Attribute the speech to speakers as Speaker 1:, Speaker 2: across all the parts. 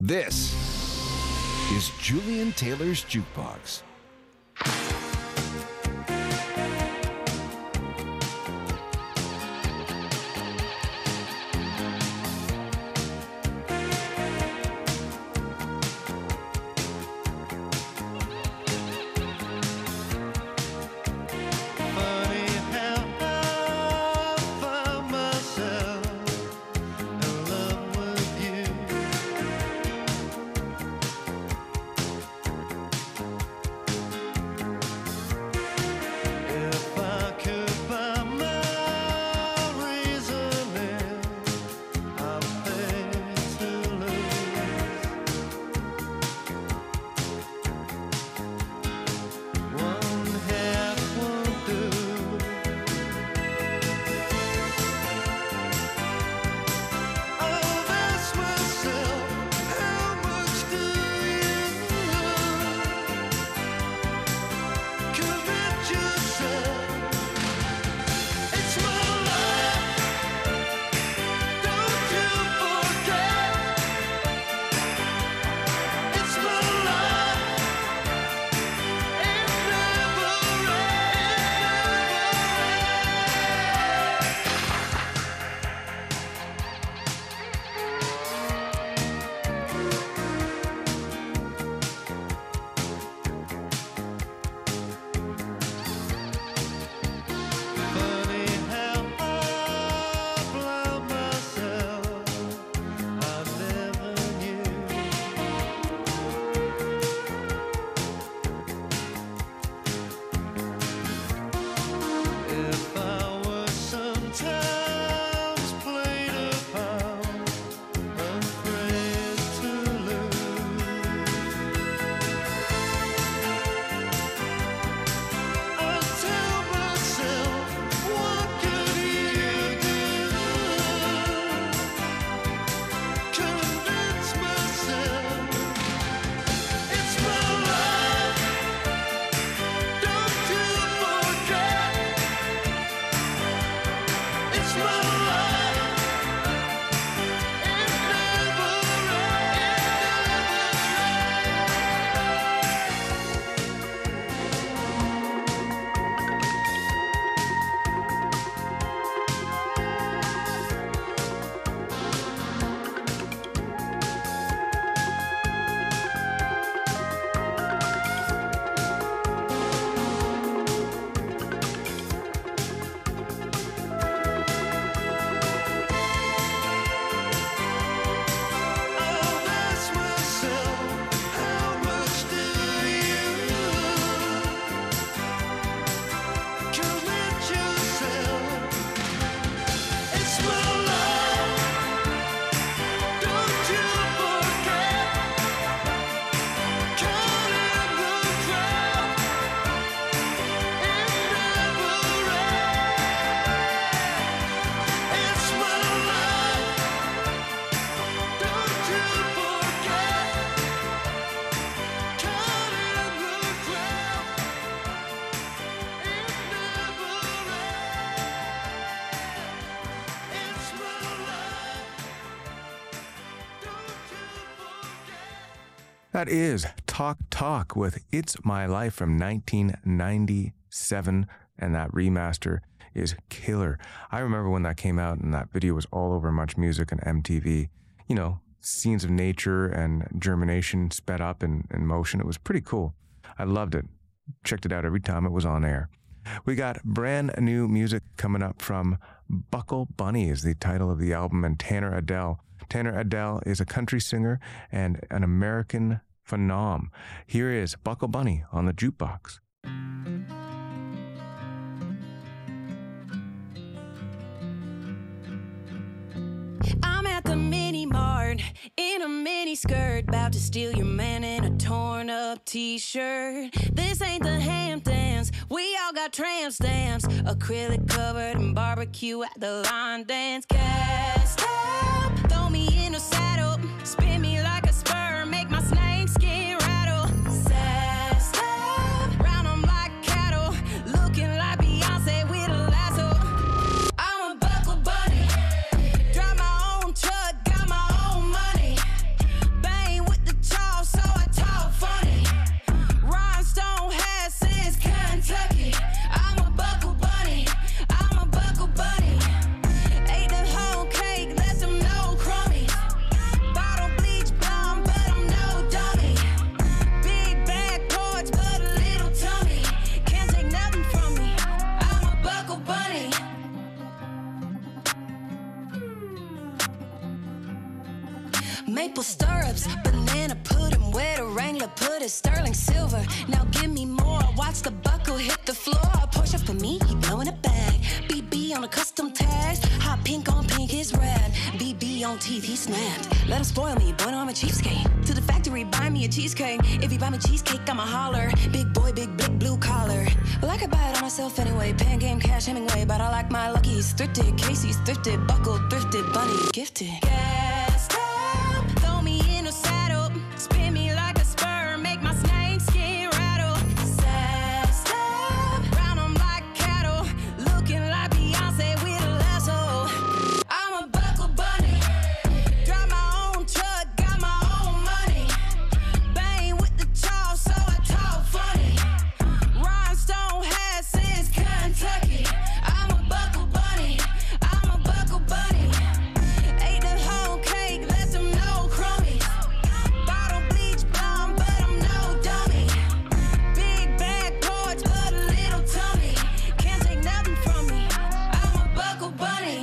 Speaker 1: This is Julian Taylor's Jukebox. That is Talk Talk with It's My Life from 1997, and that remaster is killer. I remember when that came out and that video was all over Much Music and MTV. You know, scenes of nature and germination sped up in motion. It was pretty cool. I loved it. Checked it out every time it was on air. We got brand new music coming up from Buckle Bunny is the title of the album, and Tanner Adell. Tanner Adell is a country singer and an American phenom. Here is Buckle Bunny on the Jukebox.
Speaker 2: I'm at the mini mart in a mini skirt, about to steal your man in a torn up t-shirt. This ain't the Hamptons, we all got tramp stamps, acrylic covered in barbecue at the line dance. Gassed up, throw me in a saddle, spin me like a spur, make my snake skin rattle. Sassed up, round 'em like cattle, looking like Beyonce with a lasso. I'm a buckle bunny, drive my own truck, got my own money. Bang cups. Banana pudding, where the Wrangler put it, sterling silver. Now give me more. Watch the buckle hit the floor. A Porsche for me, he blowing a bag. BB on a custom tags. Hot pink on pink is red. BB on teeth, he snapped. Let him spoil me, boy, no, I'm a cheapskate. To the factory, buy me a cheesecake. If you buy me cheesecake, I'ma holler. Big boy, big blue collar. Well, I could buy it on myself anyway. Pan game, cash, Hemingway. But I like my luckies thrifted. Casey's thrifted. Buckled, thrifted. Bunny, gifted. Gassed up. Throw me in a saddle. Spin me like a spur. Make my snake skin rattle. Sassed up. Round 'em like cattle. Looking like Beyonce with a lasso. I'm a buckle bunny. Drive my own truck. Got my own money. Bang with the chaw, so I talk funny. Rhinestone hat says Kentucky. I'm a buckle bunny. I'm a buckle bunny. Ate the whole cake, let them know crummies. Bottle bleach blonde, but I'm no dummy. Big bag porch, but a little tummy. Can't take nothing from me. I'm a buckle bunny.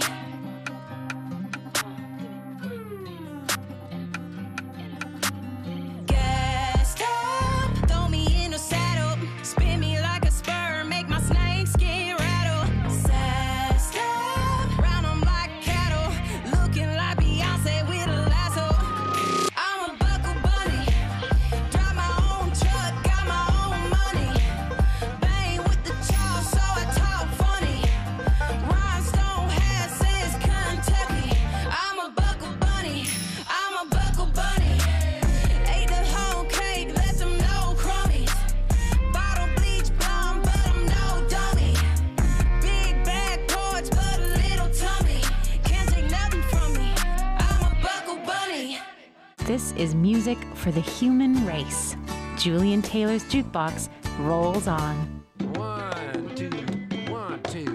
Speaker 2: Gassed up, throw me in a saddle. Spin me like a spur, make my snake skin rattle. Sassed up, round 'em like cattle. Looking like Beyonce with a lasso. I'm a buckle bunny. Drive my own truck, got my own money. Bang with the chaw, so I talk funny. Rhinestone hat says Kentucky. I'm a buckle bunny. I'm a buckle bunny. Ate the whole cake, let them know crummies. Bottle bleach blonde, but I'm no dummy. Big bag porch, but a little tummy. Can't take nothing from me. I'm a buckle bunny.
Speaker 3: This is music for the human race. Julian Taylor's Jukebox rolls on.
Speaker 4: 1, 2, 1, 2.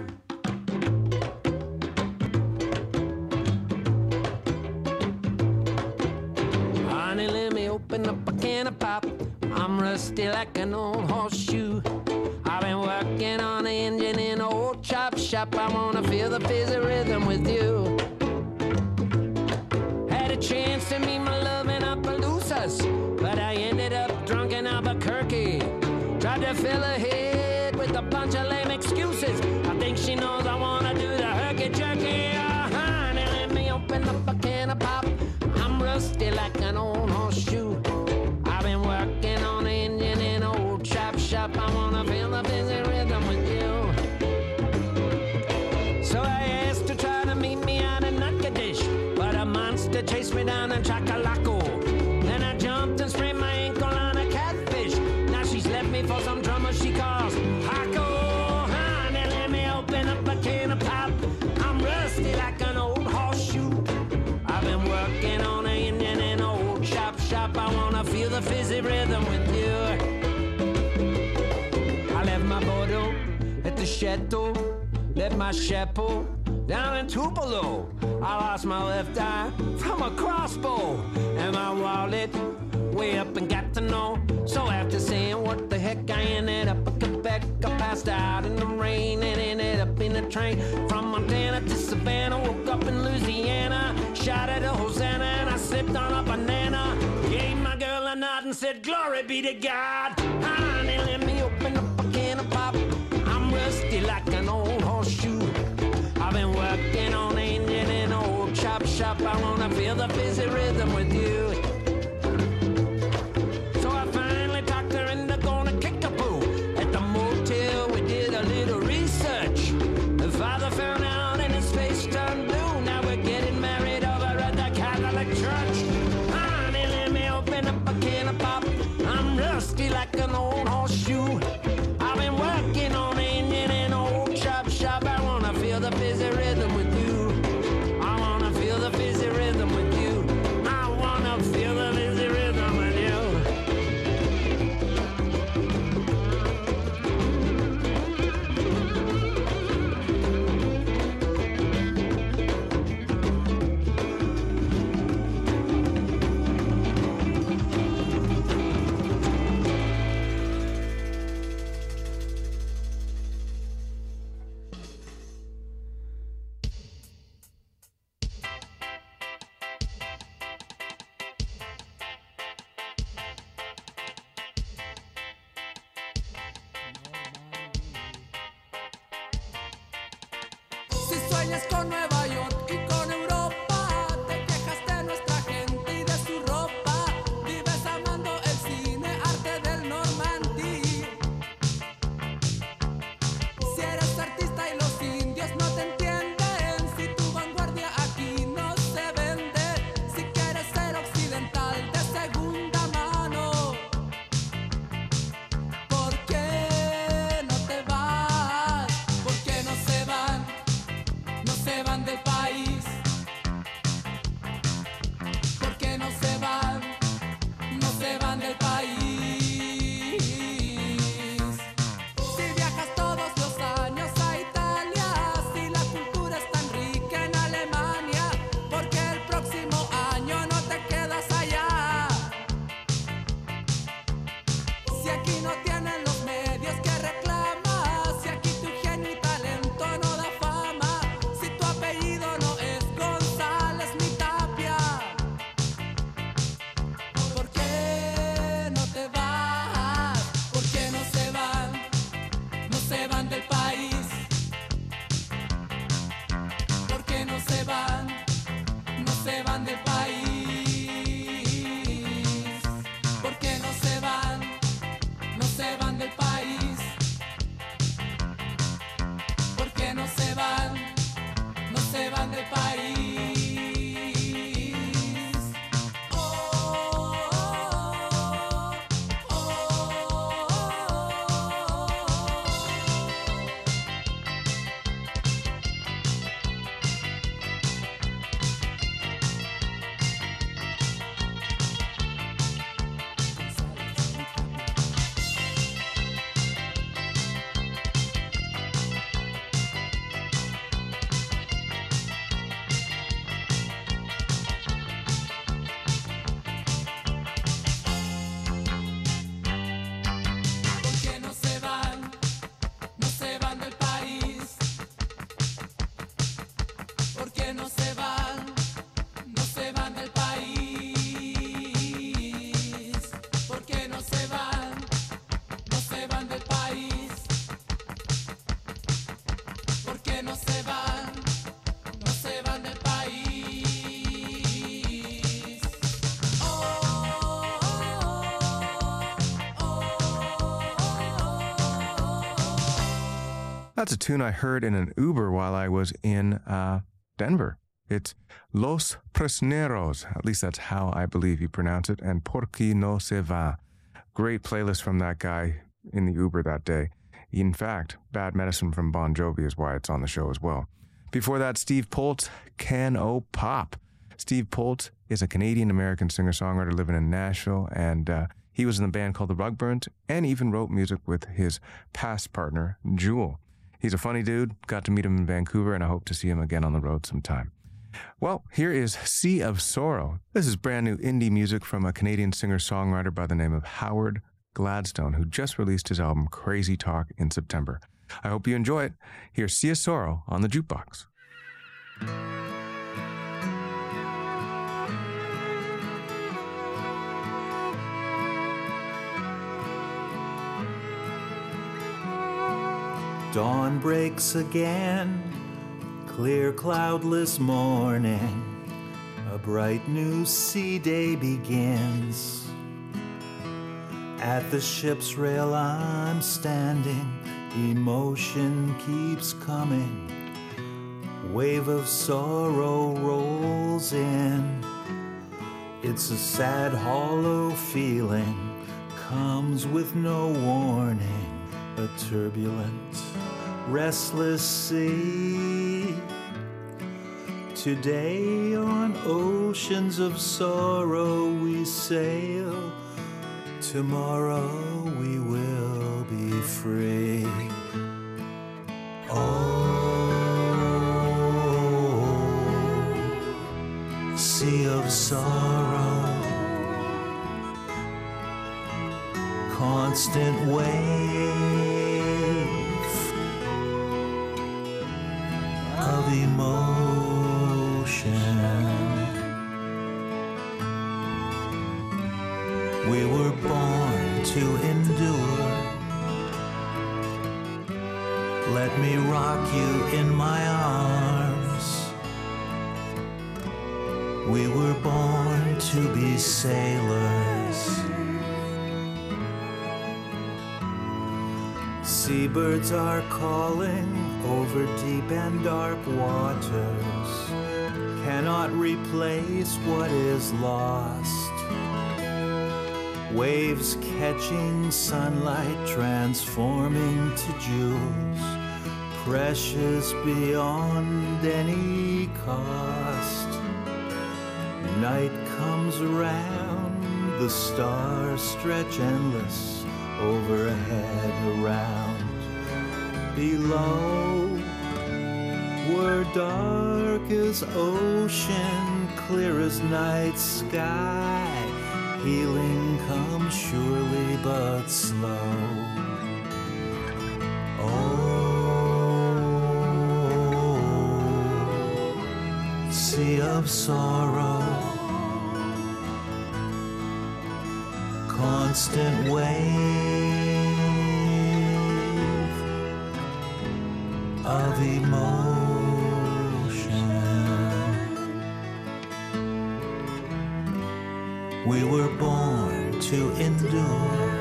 Speaker 4: Honey, let me open up a can of pop. I'm rusty like an old horseshoe. I've been working on the engine in an old chop shop. I wanna feel the fizzy rhythm with you. Had a chance to meet my love in Appaloosas, but I ended up drunk in Albuquerque. Tried to fill her head with a bunch of lame excuses. I think she knows I wanna do the herky-jerky. Honey, let me open up a can of pop. I'm rusty like an old horseshoe. I've been working on the engine in an old chop shop. I wanna feel the busy rhythm with you. So I asked her to try to meet me out in Natchitoches, but a monster chased me down in Chacalaco. Then I jumped and sprained my ankle on a catfish. Now she's left me for some drummer she calls Paco. Honey, let me open up a can of pop. I'm rusty like an old horseshoe. I've been working on the engine in an old chop shop. I wanna feel the fizzy rhythm with you. I left my Bordeaux at the chateau, left my chapeau down in Tupelo. I lost my left eye from a crossbow, and my wallet way up in Gatineau. So after saying what the heck, I ended up at Quebec. I passed out in the rain and ended up in a train from Montana to Savannah. Woke up in Louisiana, shot at a Hosanna, and I slipped on a banana. Gave my girl a nod and said, "Glory be to God." Honey, let me open up a can of pop. I'm rusty like an old horseshoe. I've been working on the engine in an old chop shop. I wanna feel the fizzy rhythm with you. So I finally talked her into going to Kickapoo. At the motel, we did a little research. The father found out and his face turned blue. Now we're getting married over at the Catholic Church. Honey, let me open up a can of pop. I'm rusty like an old horseshoe. I've been working on the engine in an old chop shop. I wanna feel the fizzy rhythm with you. I wanna feel the fizzy rhythm with you. I wanna
Speaker 5: Sueñas con Nueva York y con Europa, te quejas de nuestra gente y de su ropa, vives amando el cine, arte del Normandí. Si eres artista y los indios no te entienden, si tu vanguardia aquí no se vende, si quieres ser occidental de segunda mano, ¿por qué no te vas? ¿Por qué no se van? No se van del país. ¿Por qué no se van? No se van del país. Si viajas todos los años a Italia, si la cultura es tan rica en Alemania, ¿por qué el próximo año no te quedas allá? Si aquí no tienen los medios que reclamas, si aquí tu genio y talento no da fama, si tu apellido no es González ni Tapia, ¿por qué no te vas? ¿Por qué no se van? No se van del país. ¿Por qué no se van? No se van del país. ¿Por qué no se van? No se van del país. ¿Por qué no se van? No se van del país. Oh, oh, ¿por qué no se van? No se van del país. ¿Por qué no se van? No se van del país. ¿Por qué no se van? No se van del país. ¿Por qué no se van? No se van del país. Oh,
Speaker 1: That's a tune I heard in an Uber while I was in Denver. It's Los Presneros. At least that's how I believe you pronounce it. And Por qué no se va. Great playlist from that guy in the Uber that day. In fact, Bad Medicine from Bon Jovi is why it's on the show as well. Before that, Steve Poltz, Can O Pop. Steve Poltz is a Canadian-American singer-songwriter living in Nashville, and he was in the band called the Rugburns and even wrote music with his past partner, Jewel. He's a funny dude. Got to meet him in Vancouver, and I hope to see him again on the road sometime. Well, here is Sea of Sorrow. This is brand new indie music from a Canadian singer-songwriter by the name of Howard Gladstone, who just released his album Crazy Talk in September. I hope you enjoy it. Here's Sea of Sorrow on the Jukebox.
Speaker 6: Dawn breaks again, clear cloudless morning, a bright new sea day begins. At the ship's rail I'm standing, emotion keeps coming, wave of sorrow rolls in. It's a sad, hollow feeling, comes with no warning, a turbulent, restless sea. Today on oceans of sorrow we sail, tomorrow we will be free. Oh, sea of sorrow, constant wave of emotion. We were born to endure. Let me rock you in my arms. We were born to be sailors. Seabirds are calling over deep and dark waters, cannot replace what is lost. Waves catching sunlight, transforming to jewels, precious beyond any cost. Night comes around, the stars stretch endless, overhead, around, below. We're dark as ocean, clear as night sky. Healing comes surely but slow. Oh, sea of sorrow, constant wave of emotion. We were born to endure.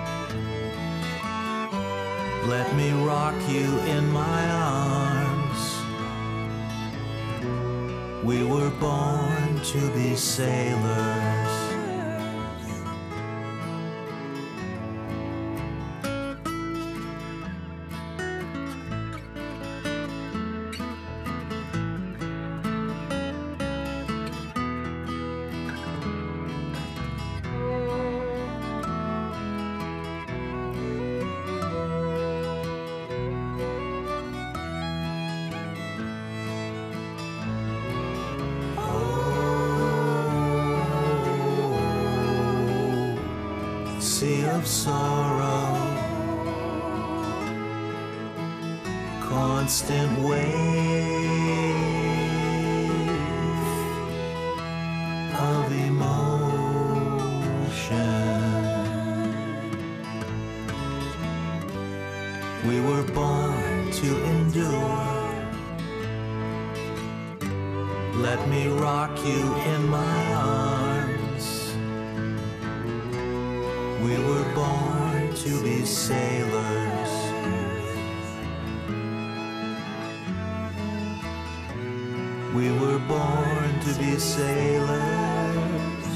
Speaker 6: Let me rock you in my arms. We were born to be sailors. Sea of sorrow, constant wave of emotion. We were born to endure. Let me rock you in my arms. We were born to be sailors. We were born to be sailors.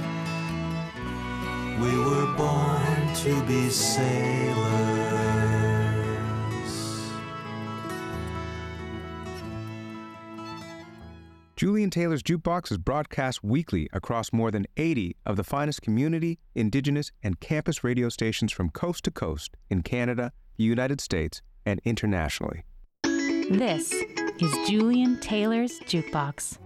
Speaker 6: We were born to be sailors.
Speaker 1: Julian Taylor's Jukebox is broadcast weekly across more than 80 of the finest community, indigenous, and campus radio stations from coast to coast in Canada, the United States, and internationally.
Speaker 3: This is Julian Taylor's Jukebox.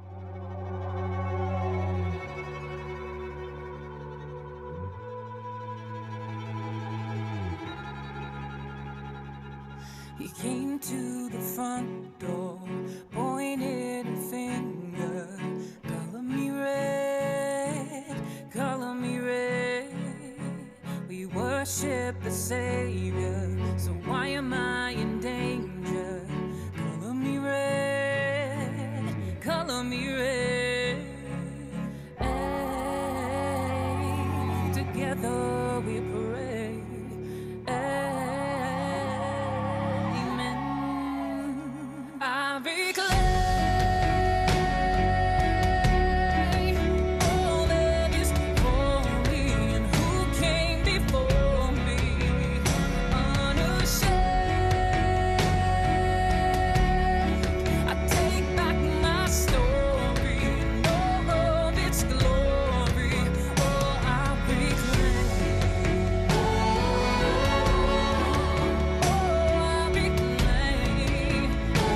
Speaker 5: He came to the front door, pointed a finger. Color me red, color me red. We worship the Savior, so why am I in danger? Color me red, color me red. Hey, together we pray. Amen. I reclaim all that is for me and who came before me. Unashamed, I take back my story and all of its glory. Oh, I reclaim. Oh, I reclaim.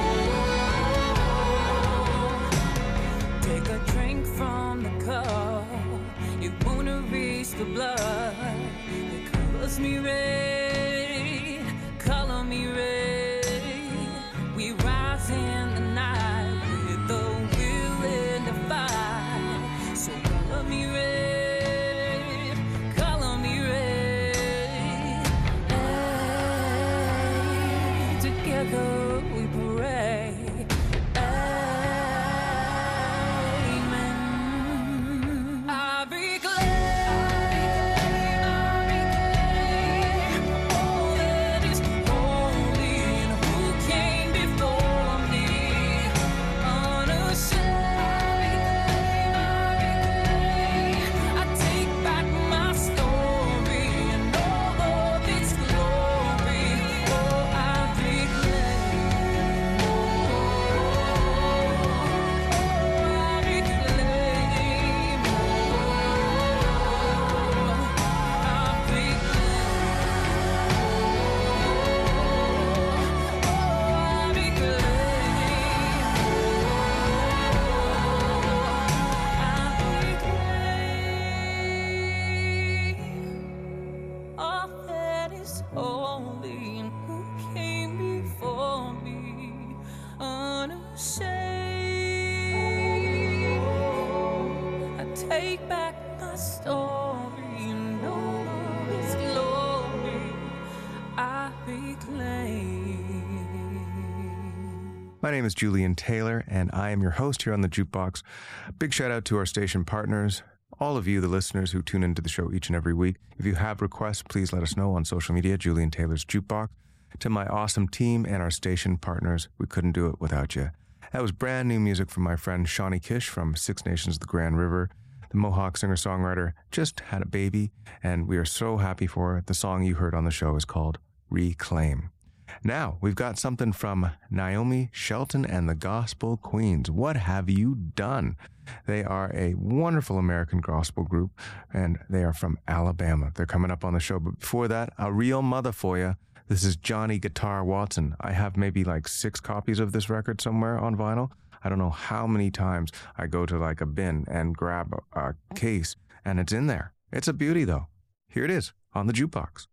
Speaker 5: Take a drink from the cup. It won't erase the blood that colors me red, color me red. We rise in the night with the will and the fight. So color me red, color me red. Hey, together we pray. Amen.
Speaker 1: name is Julian Taylor, and I am your host here on the Jukebox. Big shout out to our station partners, all of you, the listeners who tune into the show each and every week. If you have requests, please let us know on social media, Julian Taylor's Jukebox. To my awesome team and our station partners, we couldn't do it without you. That was brand new music from my friend Shawnee Kish from Six Nations of the Grand River. The Mohawk singer-songwriter just had a baby, and we are so happy for her. The song you heard on the show is called Reclaim. Now, we've got something from Naomi Shelton and the Gospel Queens. What have you done? They are a wonderful American gospel group, and they are from Alabama. They're coming up on the show. But before that, a real mother for you. This is Johnny Guitar Watson. I have maybe like 6 copies of this record somewhere on vinyl. I don't know how many times I go to like a bin and grab a case, and it's in there. It's a beauty, though. Here it is on the Jukebox.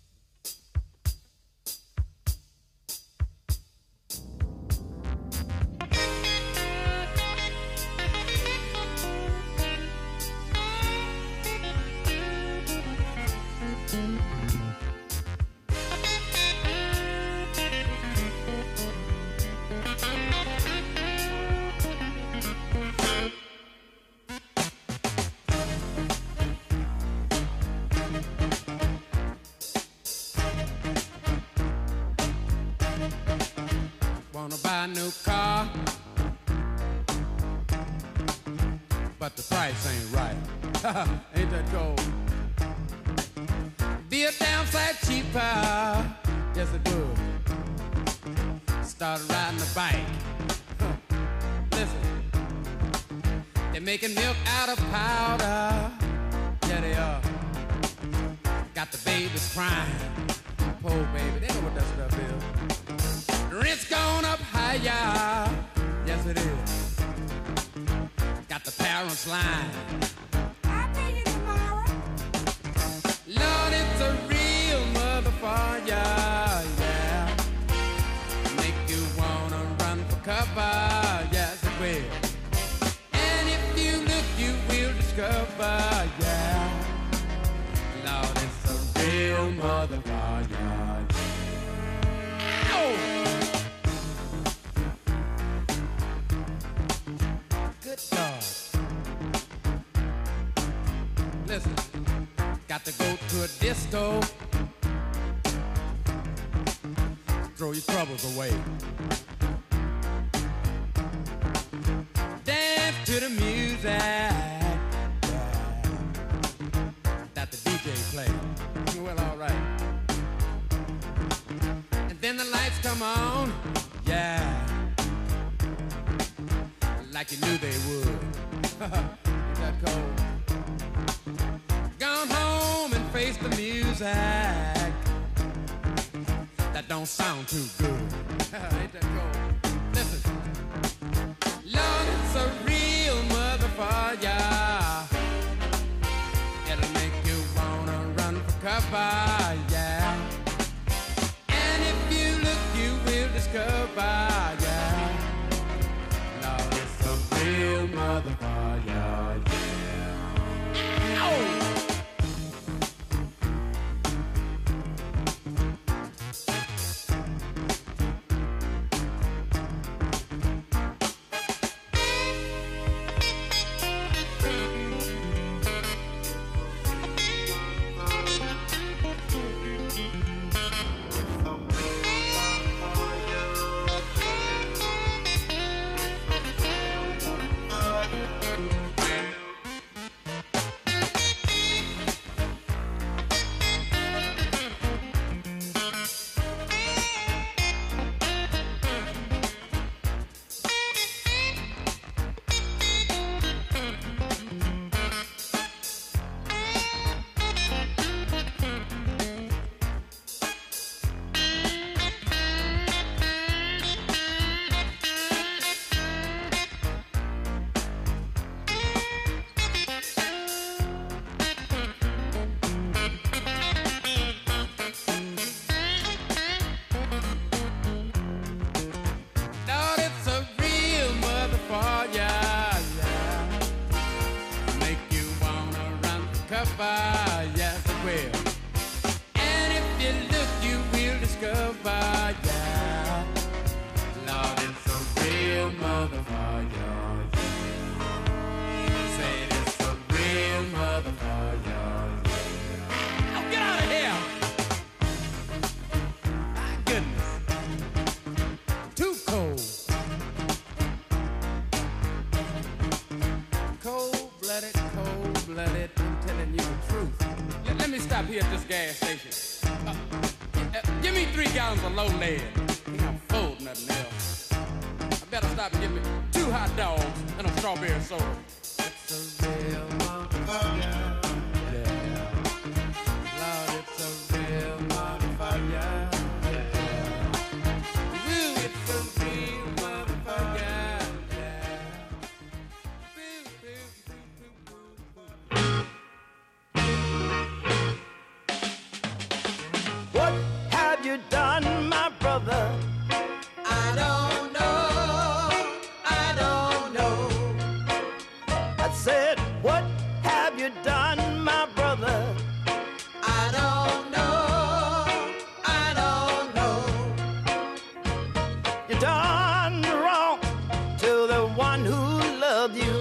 Speaker 5: Wanna buy a new car, but the price ain't right. Ain't that cold? Be a damn sight cheaper, yes it would. Started riding a bike. Listen, they're making milk out of powder. Yeah, they are. Got the babies crying. Poor baby, they know what that stuff is. Rent's gone up higher, yes it is. Got the parents lying. I'll pay you tomorrow. Lord, it's a real motherfucker, yeah. Make you wanna run for cover, yes it will. And if you look, you will discover, yeah. Lord, it's a real motherfucker, yeah. Oh! God. Listen, got to go to a disco, throw your troubles away. Dance to the music, yeah, that the DJ plays. Well, all right. And then the lights come on, yeah, like you knew they would. Ain't that cold? Gone home and face the music that don't sound too good. Ain't that cold? Listen, Lord, it's a real motherfucker. It'll make you wanna run for cover, yeah. And if you look, you will discover, yeah. Real motherfucker, yeah. Oh!
Speaker 7: me stop here at this gas station. Give me 3 gallons of low lead. I'm full, nothing else. I better stop and get me 2 hot dogs and a strawberry soda. It's a real motherfucker. Yeah. Lord, it's a real motherfucker. Yeah. Ooh, it's a real motherfucker.
Speaker 8: What have you done, my brother?
Speaker 5: I don't know, I don't know.
Speaker 8: I said, what have you done, my brother?
Speaker 5: I don't know, I don't know.
Speaker 8: You done wrong to the one who loved you.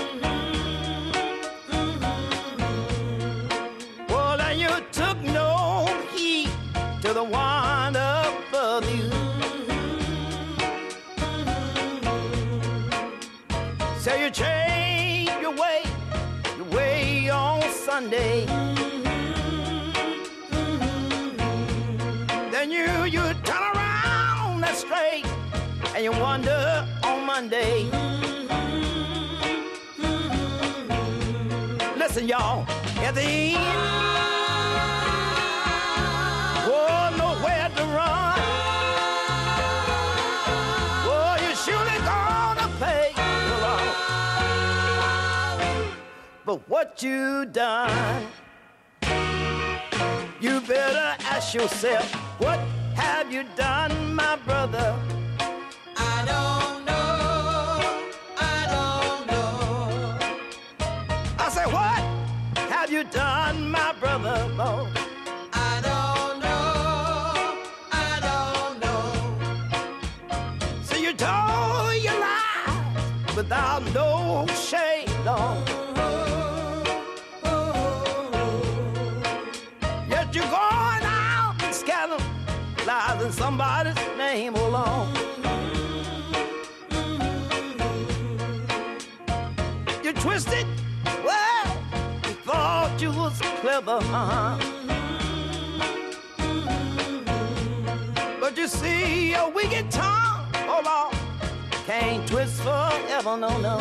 Speaker 8: Well, and you took no heed to the one above you. So you change your way on Sunday. Then you turn around that straight and you wonder on Monday. Listen, y'all, at the end, oh, nowhere to run. Oh, you surely gonna pay for what you done. You better ask yourself, what have you done, my brother?
Speaker 5: I don't know, I don't know.
Speaker 8: I say, what have you done, my brother? Oh,
Speaker 5: I don't know, I don't know.
Speaker 8: so you told your lies without no shame, no. Yet you're going out and scandalizing somebody's name alone. You twisted, well, you thought you was clever, But you see, a wicked tongue, oh Lord, can't twist forever, no, no.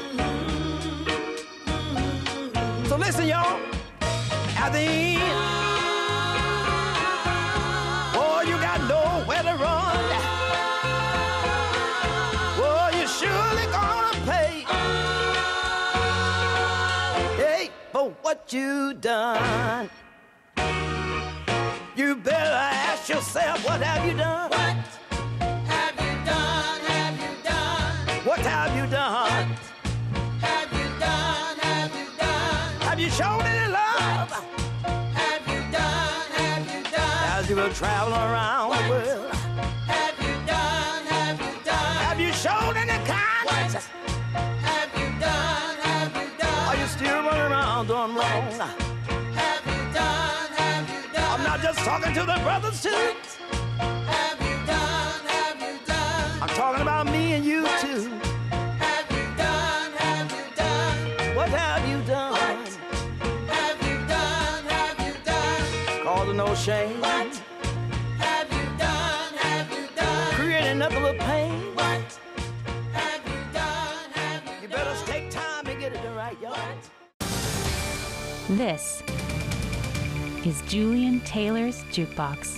Speaker 8: So listen, y'all, at the end, oh, you got nowhere to run. Oh, you surely gonna pay, hey, for what you done. You better ask yourself, what have you done?
Speaker 5: What have you done, have you done?
Speaker 8: What have you done?
Speaker 5: Have you done, have you done?
Speaker 8: Have you shown any love
Speaker 5: Have you done, have you done?
Speaker 8: as you were traveling around the world?
Speaker 5: Have you done, have you done?
Speaker 8: Have you shown any kindness?
Speaker 5: Have you done, have you done?
Speaker 8: Are you still running around doing wrong?
Speaker 5: Have you done, have you done?
Speaker 8: I'm not just talking to the brothers too.
Speaker 5: Have you done, have you done?
Speaker 8: I'm talking about me and you too.
Speaker 5: Have you done, have you done?
Speaker 8: What have you done?
Speaker 5: Have you done, have you done?
Speaker 8: Causing no shame,
Speaker 5: What have you done, have you done?
Speaker 8: creating nothing but pain.
Speaker 5: What have you done, have you
Speaker 8: You better take time to get it right, y'all.
Speaker 3: This is Julian Taylor's Jukebox.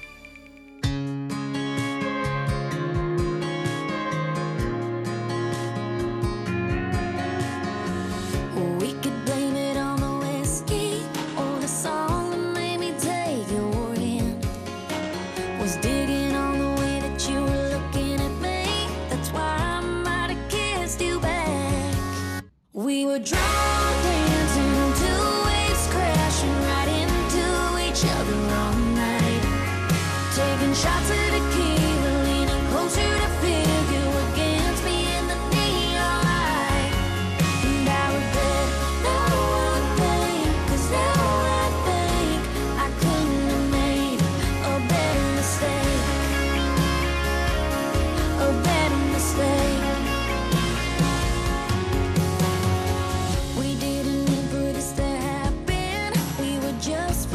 Speaker 2: We could blame it on the whiskey or the song that made me take your hand. Was digging on the way that you were looking at me. That's why I might have kissed you back. We were drunk dancing to waves crashing right into each other all night. Taking shots of tequila, leaning closer to feel you against me in the neon light. And I regret that one thing, 'cause now I think I couldn't have made a better mistake. A better mistake. We didn't mean for this to happen. We were just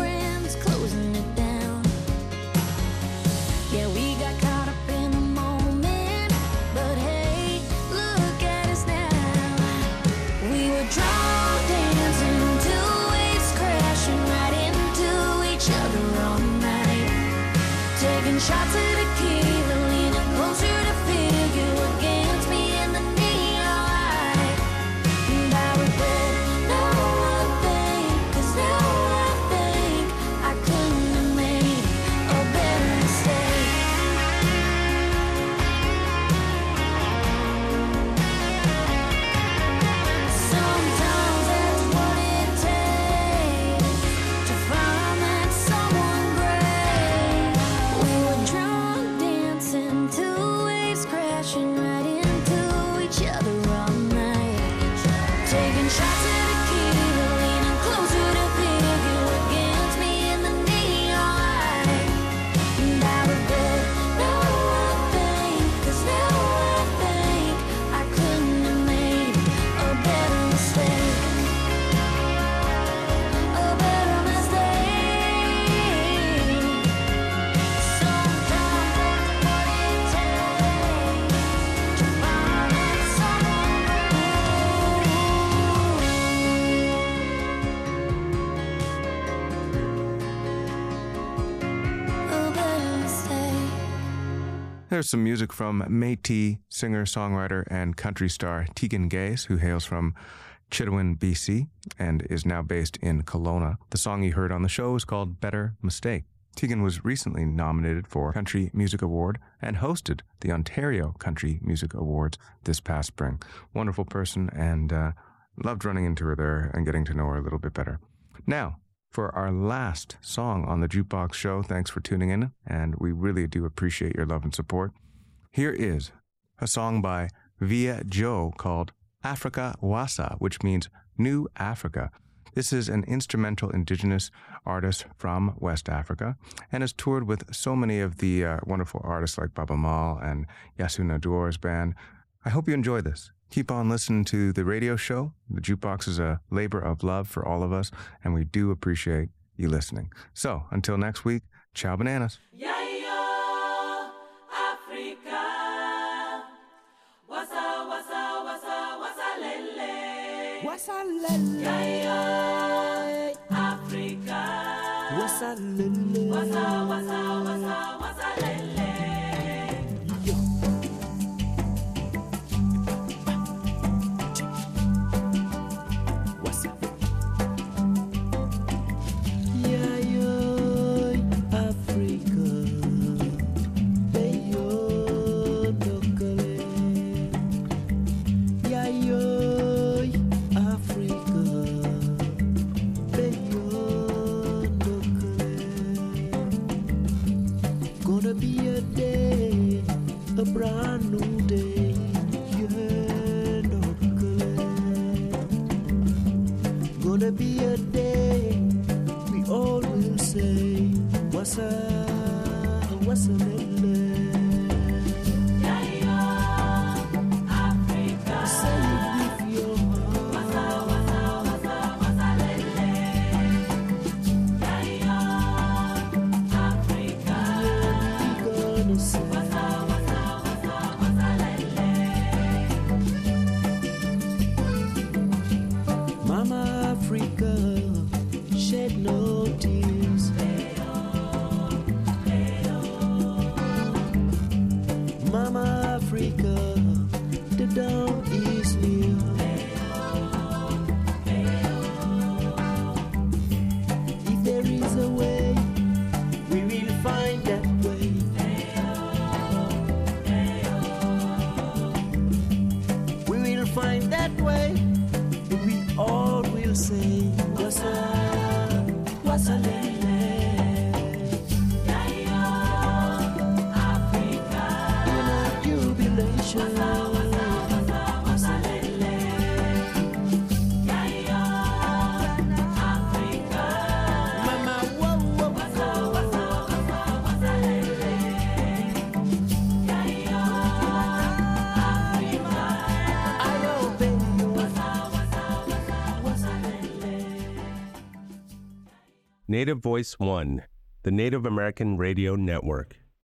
Speaker 1: There's some music from Métis singer, songwriter, and country star Tegan Gaze, who hails from Chitewin, BC, and is now based in Kelowna. The song you heard on the show is called Better Mistake. Tegan was recently nominated for Country Music Award and hosted the Ontario Country Music Awards this past spring. Wonderful person, and loved running into her there and getting to know her a little bit better. Now, for our last song on the Jukebox Show, thanks for tuning in, and we really do appreciate your love and support. Here is a song by Via Joe called Africa Wasa, which means New Africa. This is an instrumental indigenous artist from West Africa and has toured with so many of the wonderful artists like Baba Mal and Yasuna Duor's band. I hope you enjoy this. Keep on listening to the radio show. The Jukebox is a labor of love for all of us, and we do appreciate you listening. So, until next week, ciao bananas.
Speaker 2: Yayo, Africa. Wasa, wasa, wasa, wasa, lele.
Speaker 5: Wasa lele.
Speaker 2: Yayo, Africa.
Speaker 5: Wasa lele.
Speaker 2: Wasa, wasa, wasa, wasa, lele.
Speaker 5: A brand new day, yeah, no gonna be a day we all will say, what's a lele.
Speaker 2: Africa.
Speaker 5: Say it with your heart.
Speaker 2: Africa.
Speaker 5: Yeah, we gonna say. Mama Africa, shed no tears. Mama Africa, the dawn is near. If there is a way, we will find that way. We will find that way. We all will say, wasa lele.
Speaker 2: Africa.
Speaker 5: In our jubilation,
Speaker 2: Wasa lele. Africa.
Speaker 5: mama, whoa, whoa, whoa.
Speaker 2: Wasa lele.
Speaker 5: I obey you.
Speaker 9: Native Voice One, the Native American Radio Network.